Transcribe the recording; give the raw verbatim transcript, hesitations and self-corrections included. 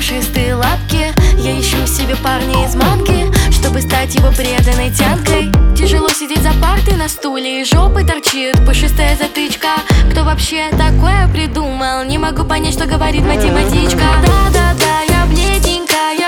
пушистые лапки. Я ищу себе парня из манги, чтобы стать его преданной тянкой. Тяжело сидеть за партой на стуле, и жопой торчит пушистая затычка. Кто вообще такое придумал? Не могу понять, что говорит математичка. Да-да-да, я бледненькая,